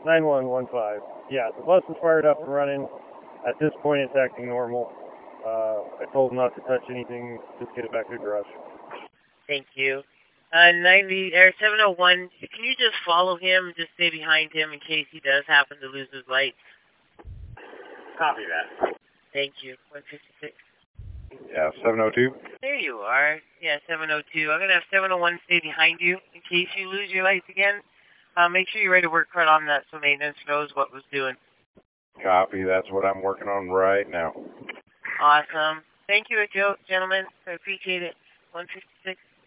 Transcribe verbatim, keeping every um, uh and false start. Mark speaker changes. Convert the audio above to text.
Speaker 1: nine one one five. Yeah, the bus is fired up and running. At this point, it's acting normal. Uh, I told him not to touch anything, just get it back to the garage.
Speaker 2: Thank you. Uh, ninety or seven oh one. Can you just follow him? Just stay behind him in case he does happen to lose his lights.
Speaker 3: Copy that.
Speaker 2: Thank you. one fifty-six.
Speaker 4: Yeah, seven oh two.
Speaker 2: There you are. Yeah, seven oh two. I'm going to have seven oh one stay behind you in case you lose your lights again. Uh, make sure you write a work card on that so maintenance knows what was doing.
Speaker 4: Copy. That's what I'm working on right now.
Speaker 2: Awesome. Thank you, gentlemen. I appreciate it. one fifty-six.